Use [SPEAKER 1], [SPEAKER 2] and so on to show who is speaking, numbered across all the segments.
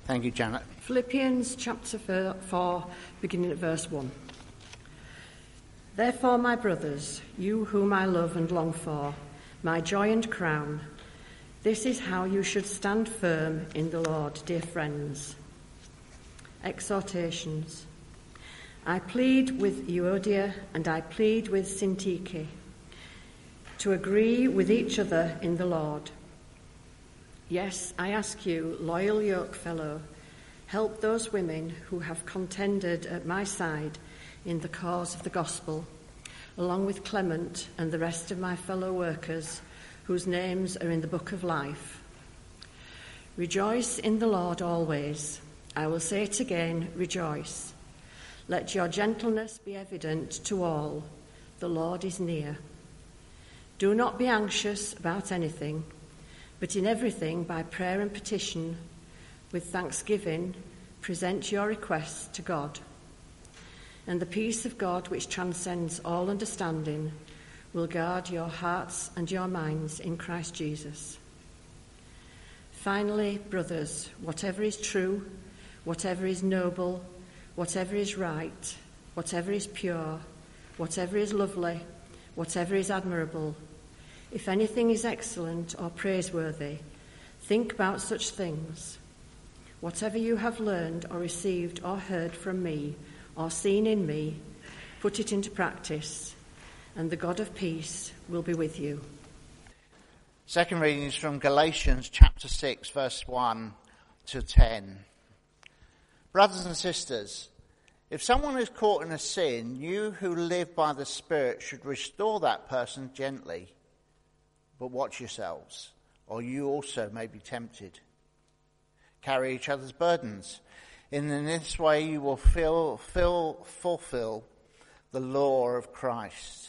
[SPEAKER 1] Thank you, Janet.
[SPEAKER 2] Philippians chapter 4, beginning at verse 1. Therefore, my brothers, you whom I love and long for, my joy and crown, this is how you should stand firm in the Lord, dear friends. Exhortations. I plead with Euodia and I plead with Syntyche to agree with each other in the Lord. Yes, I ask you, loyal yokefellow, help those women who have contended at my side in the cause of the gospel, along with Clement and the rest of my fellow workers whose names are in the book of life. Rejoice in the Lord always. I will say it again, rejoice. Let your gentleness be evident to all. The Lord is near. Do not be anxious about anything, but in everything by prayer and petition, with thanksgiving, present your requests to God. And the peace of God, which transcends all understanding, will guard your hearts and your minds in Christ Jesus. Finally, brothers, whatever is true, whatever is noble, whatever is right, whatever is pure, whatever is lovely, whatever is admirable, if anything is excellent or praiseworthy, think about such things. Whatever you have learned or received or heard from me or seen in me, put it into practice, and the God of peace will be with you.
[SPEAKER 1] Second reading is from Galatians chapter 6, verse 1 to 10. Brothers and sisters, if someone is caught in a sin, you who live by the Spirit should restore that person gently. But watch yourselves, or you also may be tempted. Carry each other's burdens. In this way you will fulfill the law of Christ.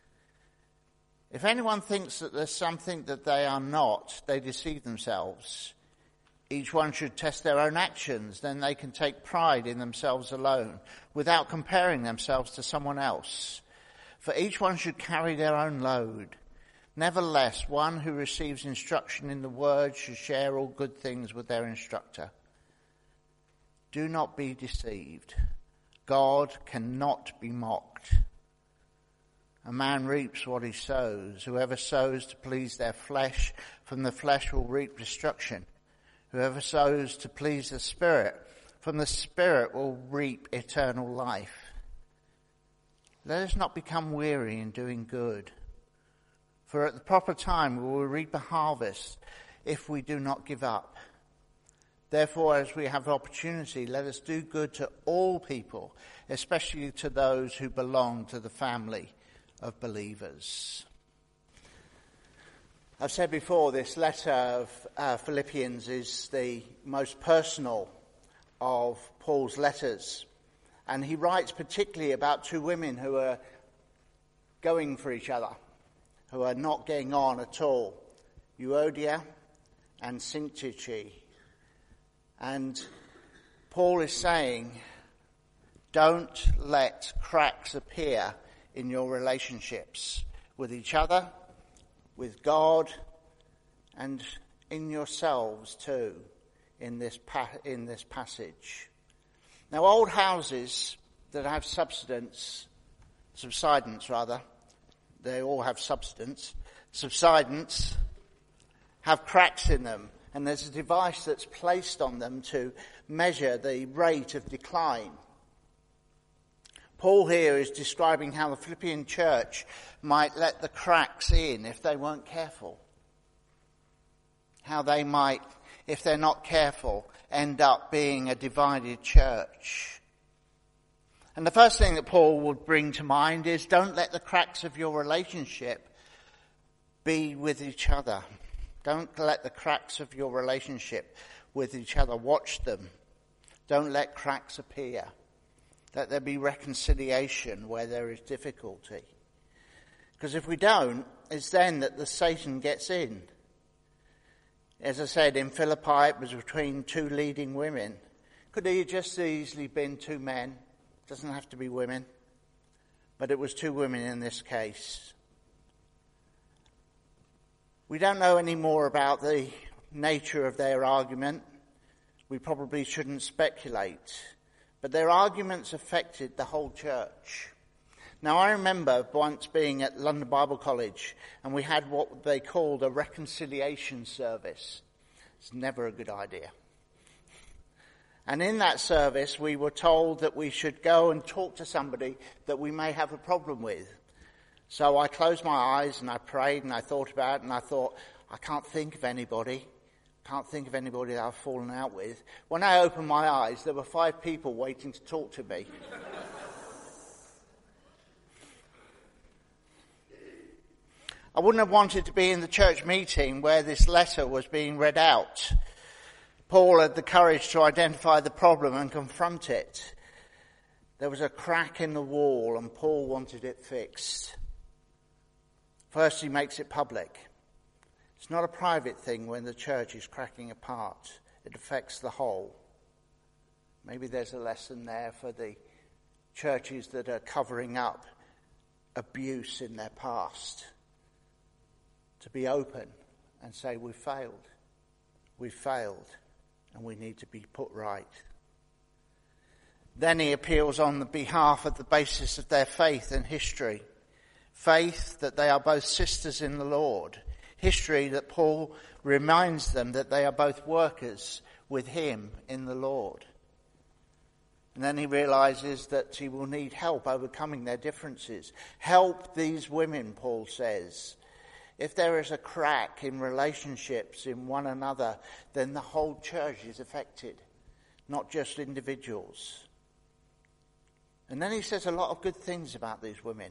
[SPEAKER 1] If anyone thinks that there's something that they are not, they deceive themselves. Each one should test their own actions, then they can take pride in themselves alone, without comparing themselves to someone else. For each one should carry their own load. Nevertheless, one who receives instruction in the word should share all good things with their instructor. Do not be deceived. God cannot be mocked. A man reaps what he sows. Whoever sows to please their flesh, from the flesh will reap destruction. Whoever sows to please the Spirit, from the Spirit will reap eternal life. Let us not become weary in doing good, for at the proper time we will reap a harvest if we do not give up. Therefore, as we have opportunity, let us do good to all people, especially to those who belong to the family of believers. I've said before, this letter of Philippians is the most personal of Paul's letters. And he writes particularly about two women who are going for each other, who are not getting on at all, Euodia and Syntyche. And Paul is saying, don't let cracks appear in your relationships with each other, with God, and in yourselves too, in this passage. Now, old houses that have subsidence, they all have subsidence, have cracks in them, and there's a device that's placed on them to measure the rate of decline. Paul here is describing how the Philippian church might let the cracks in if they weren't careful. How they might, if they're not careful, end up being a divided church. And the first thing that Paul would bring to mind is don't let the cracks of your relationship be with each other. Don't let the cracks of your relationship with each other. Watch them. Don't let cracks appear. Let there be reconciliation where there is difficulty. Because if we don't, it's then that the Satan gets in. As I said, in Philippi it was between two leading women. Could it have just easily been two men? It doesn't have to be women. But it was two women in this case. We don't know any more about the nature of their argument. We probably shouldn't speculate. But their arguments affected the whole church. Now, I remember once being at London Bible College, and we had what they called a reconciliation service. It's never a good idea. And in that service, we were told that we should go and talk to somebody that we may have a problem with. So I closed my eyes and I prayed and I thought about it, and I thought, I can't think of anybody. That I've fallen out with. When I opened my eyes, there were 5 people waiting to talk to me. I wouldn't have wanted to be in the church meeting where this letter was being read out. Paul had the courage to identify the problem and confront it. There was a crack in the wall and Paul wanted it fixed. First, he makes it public. It's not a private thing when the church is cracking apart. It affects the whole. Maybe there's a lesson there for the churches that are covering up abuse in their past. To be open and say, we've failed, and we need to be put right. Then he appeals on the behalf of the basis of their faith and history. Faith that they are both sisters in the Lord. History that Paul reminds them that they are both workers with him in the Lord. And then he realizes that he will need help overcoming their differences. Help these women, Paul says. If there is a crack in relationships in one another, then the whole church is affected, not just individuals. And then he says a lot of good things about these women.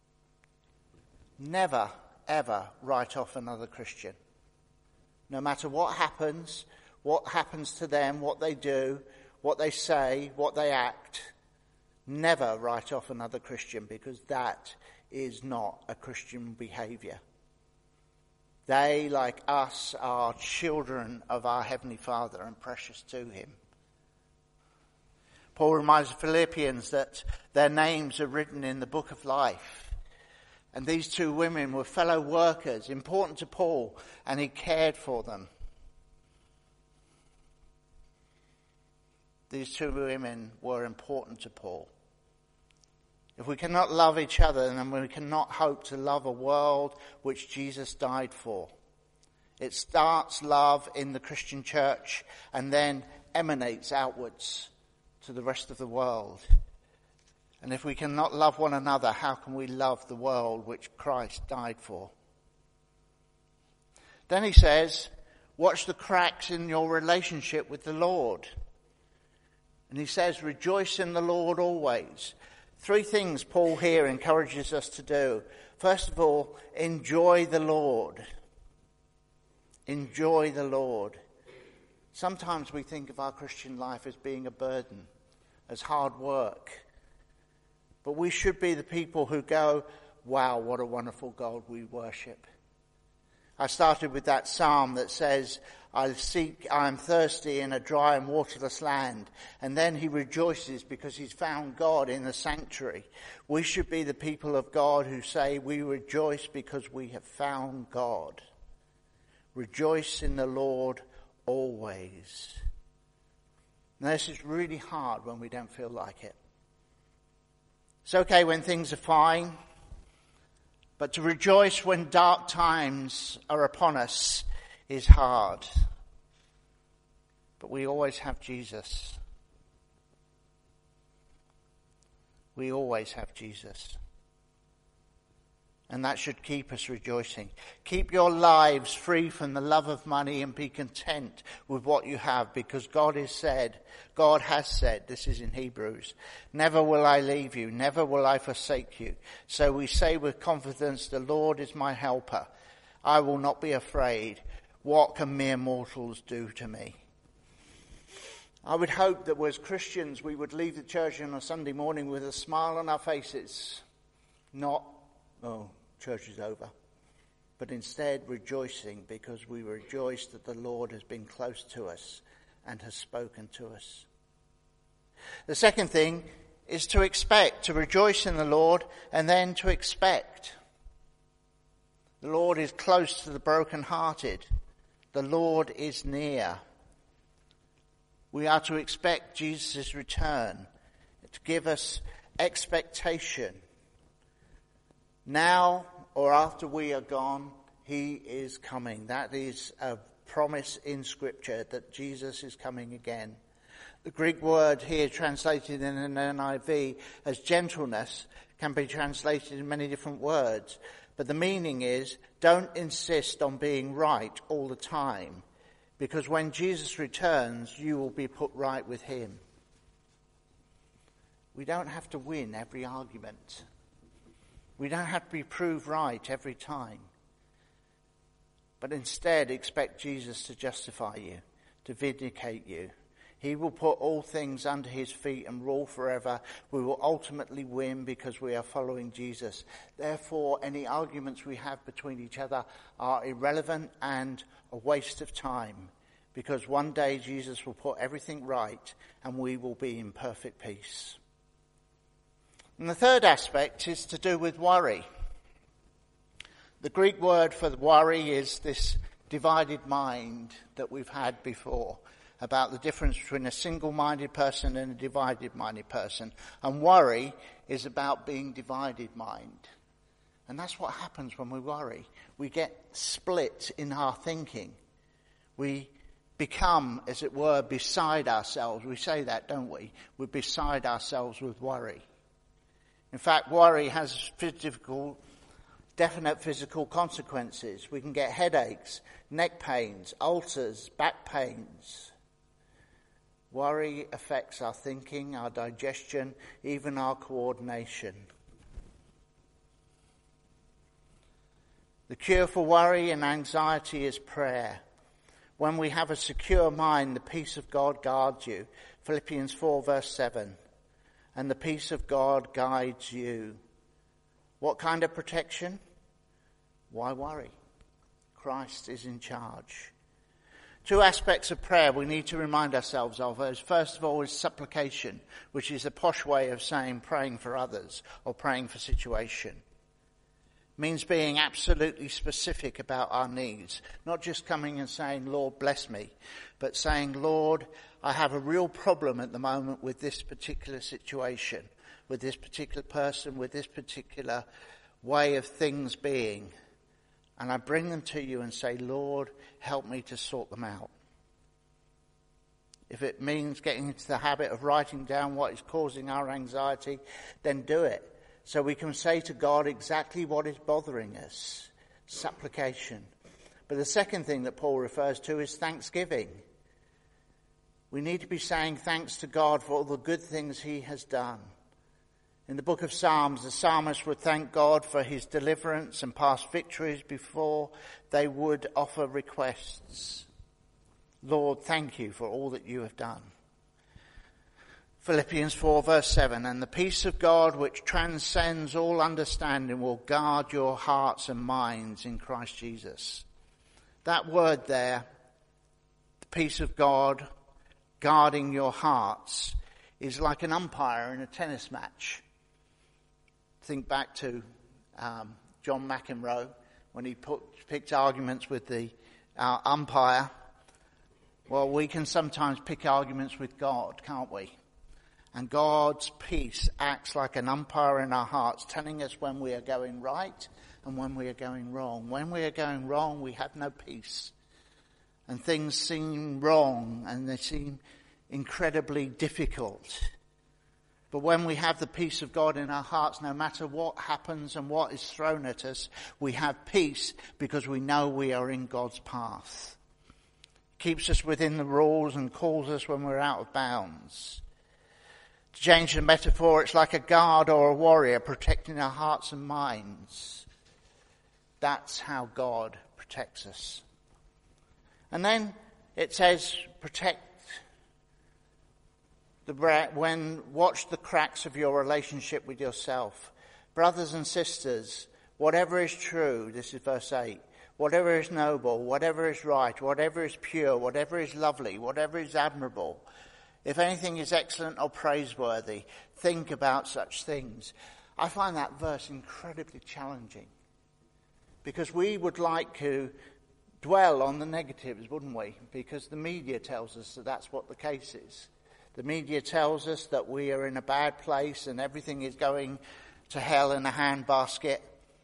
[SPEAKER 1] Never, ever write off another Christian. No matter what happens to them, what they do, what they say, what they act, never write off another Christian, because that is not a Christian behavior. They, like us, are children of our Heavenly Father and precious to him. Paul reminds the Philippians that their names are written in the book of life. And these 2 women were fellow workers, important to Paul, and he cared for them. These 2 women were important to Paul. If we cannot love each other, then we cannot hope to love a world which Jesus died for. It starts love in the Christian church and then emanates outwards to the rest of the world. And if we cannot love one another, how can we love the world which Christ died for? Then he says, watch the cracks in your relationship with the Lord. And he says, rejoice in the Lord always. 3 things Paul here encourages us to do. First of all, enjoy the Lord. Enjoy the Lord. Sometimes we think of our Christian life as being a burden, as hard work. But we should be the people who go, wow, what a wonderful God we worship. I started with that psalm that says, I am thirsty in a dry and waterless land. And then he rejoices because he's found God in the sanctuary. We should be the people of God who say we rejoice because we have found God. Rejoice in the Lord always. Now, this is really hard when we don't feel like it. It's okay when things are fine. But to rejoice when dark times are upon us is hard. But we always have Jesus. We always have Jesus. And that should keep us rejoicing. Keep your lives free from the love of money and be content with what you have, because God has said, this is in Hebrews, never will I leave you, never will I forsake you. So we say with confidence, the Lord is my helper. I will not be afraid. What can mere mortals do to me? I would hope that as Christians we would leave the church on a Sunday morning with a smile on our faces. Not, oh, church is over. But instead rejoicing, because we rejoice that the Lord has been close to us and has spoken to us. The second thing is to expect, to rejoice in the Lord, and then to expect. The Lord is close to the brokenhearted. The Lord is near. We are to expect Jesus' return, to give us expectation. Now or after we are gone, he is coming. That is a promise in Scripture that Jesus is coming again. The Greek word here translated in an NIV as gentleness can be translated in many different words. But the meaning is, don't insist on being right all the time, because when Jesus returns, you will be put right with him. We don't have to win every argument. We don't have to be proved right every time. But instead, expect Jesus to justify you, to vindicate you. He will put all things under his feet and rule forever. We will ultimately win because we are following Jesus. Therefore, any arguments we have between each other are irrelevant and a waste of time, because one day Jesus will put everything right and we will be in perfect peace. And the third aspect is to do with worry. The Greek word for worry is this divided mind that we've had before, about the difference between a single-minded person and a divided-minded person. And worry is about being divided mind. And that's what happens when we worry. We get split in our thinking. We become, as it were, beside ourselves. We say that, don't we? We're beside ourselves with worry. In fact, worry has definite physical consequences. We can get headaches, neck pains, ulcers, back pains. Worry affects our thinking, our digestion, even our coordination. The cure for worry and anxiety is prayer. When we have a secure mind, the peace of God guards you. Philippians 4 verse 7. And the peace of God guides you. What kind of protection? Why worry? Christ is in charge. Two aspects of prayer we need to remind ourselves of. First of all is supplication, which is a posh way of saying praying for others or praying for situation. It means being absolutely specific about our needs, not just coming and saying, Lord, bless me, but saying, Lord, I have a real problem at the moment with this particular situation, with this particular person, with this particular way of things being. And I bring them to you and say, Lord, help me to sort them out. If it means getting into the habit of writing down what is causing our anxiety, then do it. So we can say to God exactly what is bothering us. Supplication. But the second thing that Paul refers to is thanksgiving. We need to be saying thanks to God for all the good things he has done. In the book of Psalms, the psalmist would thank God for his deliverance and past victories before they would offer requests. Lord, thank you for all that you have done. Philippians 4 verse 7, and the peace of God which transcends all understanding will guard your hearts and minds in Christ Jesus. That word there, the peace of God guarding your hearts, is like an umpire in a tennis match. Think back to John McEnroe when he picked arguments with the umpire. Well, we can sometimes pick arguments with God, can't we? And God's peace acts like an umpire in our hearts, telling us when we are going right and when we are going wrong. When we are going wrong, we have no peace. And things seem wrong and they seem incredibly difficult. But when we have the peace of God in our hearts, no matter what happens and what is thrown at us, we have peace because we know we are in God's path. Keeps us within the rules and calls us when we're out of bounds. To change the metaphor, it's like a guard or a warrior protecting our hearts and minds. That's how God protects us. And then it says, watch the cracks of your relationship with yourself. Brothers and sisters, whatever is true, this is verse 8, whatever is noble, whatever is right, whatever is pure, whatever is lovely, whatever is admirable, if anything is excellent or praiseworthy, think about such things. I find that verse incredibly challenging because we would like to dwell on the negatives, wouldn't we? Because the media tells us that that's what the case is. The media tells us that we are in a bad place and everything is going to hell in a handbasket.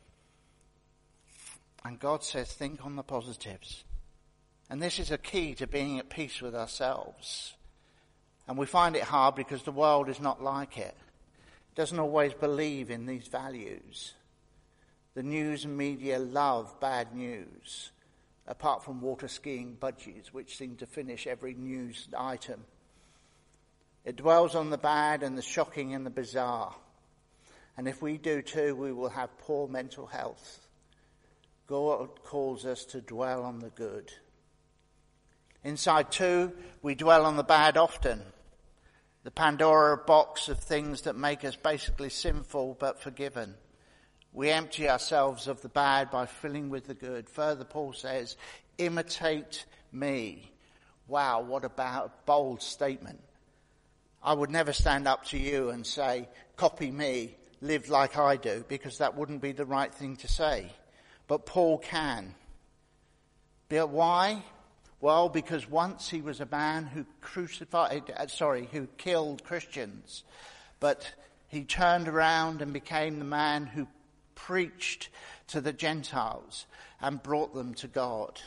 [SPEAKER 1] And God says, think on the positives. And this is a key to being at peace with ourselves. And we find it hard because the world is not like it. It doesn't always believe in these values. The news and media love bad news, apart from water skiing budgies, which seem to finish every news item. It dwells on the bad and the shocking and the bizarre. And if we do too, we will have poor mental health. God calls us to dwell on the good. Inside too, we dwell on the bad often. The Pandora box of things that make us basically sinful but forgiven. We empty ourselves of the bad by filling with the good. Further, Paul says, imitate me. Wow, what a bold statement. I would never stand up to you and say, copy me, live like I do, because that wouldn't be the right thing to say. But Paul can. But why? Well, because once he was a man who who killed Christians, but he turned around and became the man who preached to the Gentiles and brought them to God.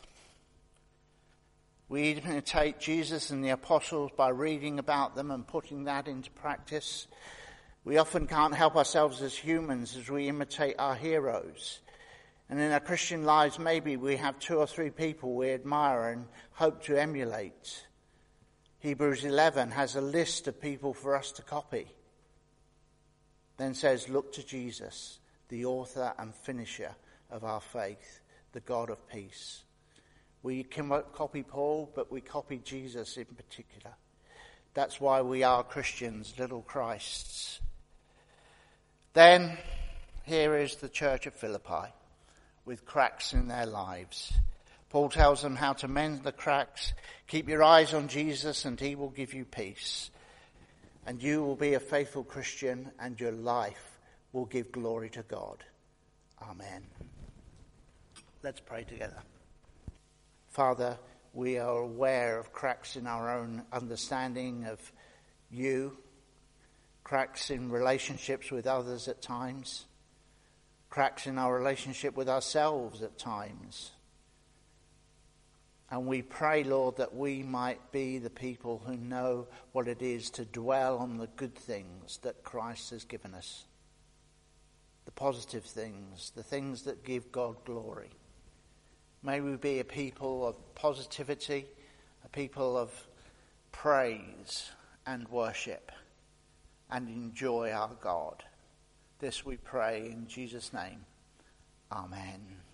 [SPEAKER 1] We imitate Jesus and the apostles by reading about them and putting that into practice. We often can't help ourselves as humans as we imitate our heroes. And in our Christian lives, maybe we have 2 or 3 people we admire and hope to emulate. Hebrews 11 has a list of people for us to copy. Then says, look to Jesus, the author and finisher of our faith, the God of peace. We can copy Paul, but we copy Jesus in particular. That's why we are Christians, little Christs. Then, here is the church of Philippi, with cracks in their lives. Paul tells them how to mend the cracks. Keep your eyes on Jesus and he will give you peace. And you will be a faithful Christian and your life will give glory to God. Amen. Let's pray together. Father, we are aware of cracks in our own understanding of you, cracks in relationships with others at times, cracks in our relationship with ourselves at times. And we pray, Lord, that we might be the people who know what it is to dwell on the good things that Christ has given us. The positive things, the things that give God glory. May we be a people of positivity, a people of praise and worship, and enjoy our God. This we pray in Jesus' name. Amen.